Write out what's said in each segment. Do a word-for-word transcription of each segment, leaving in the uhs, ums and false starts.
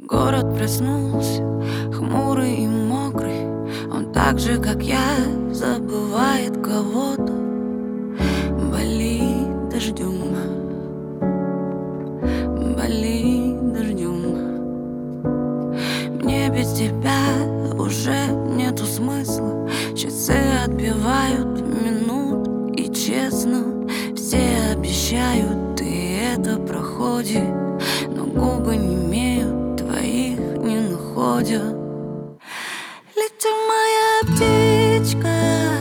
Город проснулся, хмурый и мокрый. Он так же, как я, забывает кого-то. Болит дождем, болит дождем. Мне без тебя уже нету смысла. Часы отбивают минут, и честно, все обещают, и это проходит, но губы не имеют, твоих не находят. Летит моя птичка,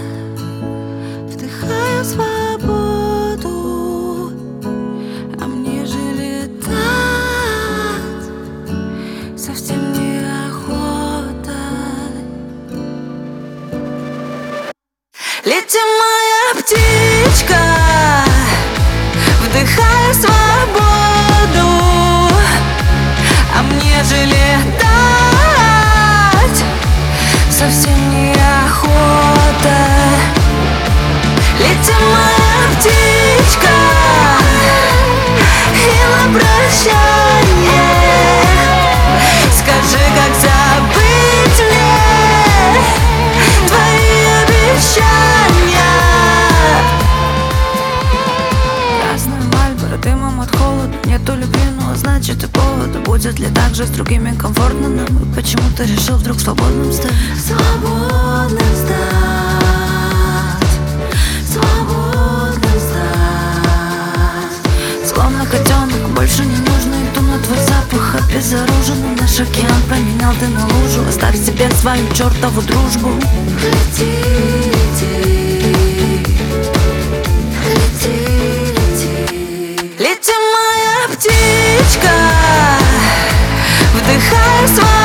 вдыхаю свободу, а мне же летать совсем неохота. Летит моя птичка, вдыхаю свободу, а мне же летать совсем неохота. Летит моя птичка, и на прощание скажи, как забыть мне твои обещания. Красная Мальборо, дымом от холода. Нету любви, но значит и повода. Будет ли так же с другими комфортно нам? И почему ты решил вдруг свободным стать? Свободным стать, свободным стать. Словно котенок, больше не нужно иду на твой запах. Обезоруженный наш океан променял ты на лужу. Оставь себе свою чертову дружбу. Лети, лети, лети, лети. Лети, моя птичка, вдыхай свободу.